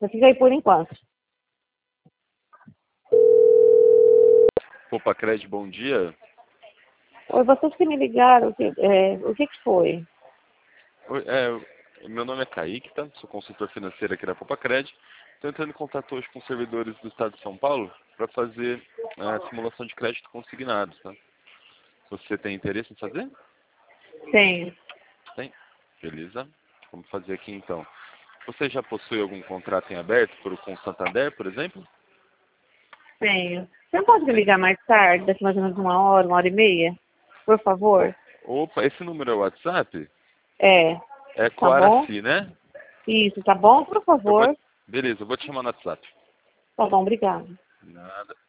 Só fica aí por enquanto. Popacred, bom dia. Oi, vocês que me ligaram, o que foi? Oi, meu nome é Kaique, tá? Sou consultor financeiro aqui da Popacred. Estou entrando em contato hoje com os servidores do Estado de São Paulo para fazer a simulação de crédito consignado, tá? Você tem interesse em fazer? Tenho. Tem? Beleza. Vamos fazer aqui então. Você já possui algum contrato em aberto com o Santander, por exemplo? Tenho. Você não pode me Tem. ligar mais tarde, daqui mais ou menos 1 hora e meia? Por favor? Opa, esse número é o WhatsApp? É. É Tá bom? Coaraci, né? Isso, tá bom? Por favor. Beleza, eu vou te chamar no WhatsApp. Tá bom, obrigada. Nada.